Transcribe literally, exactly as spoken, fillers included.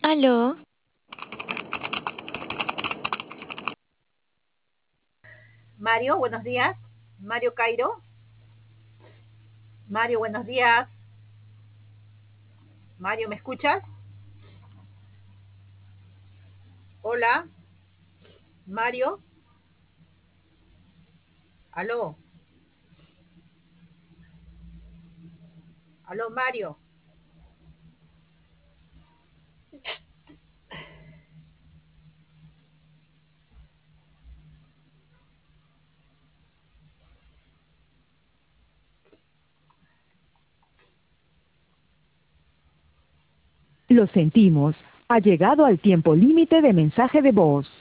Aló, Mario, buenos días. Mario Cairo. Mario, buenos días. Mario, ¿me escuchas? Hola, Mario. Aló, aló, Mario. Lo sentimos. Ha llegado al tiempo límite de mensaje de voz.